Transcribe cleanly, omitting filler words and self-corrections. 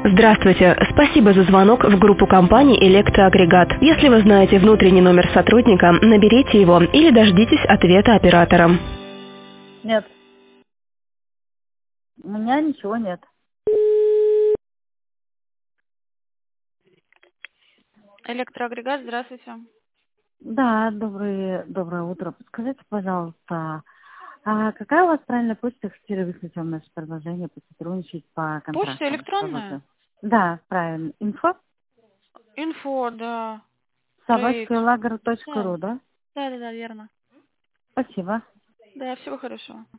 Здравствуйте. Спасибо за звонок в группу компании «Электроагрегат». Если вы знаете внутренний номер сотрудника, наберите его или дождитесь ответа оператора. Нет, у меня ничего нет. Электроагрегат, здравствуйте. Да, доброе утро. Подскажите, пожалуйста, а какая у вас правильная почта, хотели выслушать наше предложение, посотрудничать по Почта контрактам электронная? работы? Да, правильно. Инфо? Инфо, да. Трейд. Собачкалагер.ру, Да. да? Да, верно. Спасибо. Да, всего хорошего.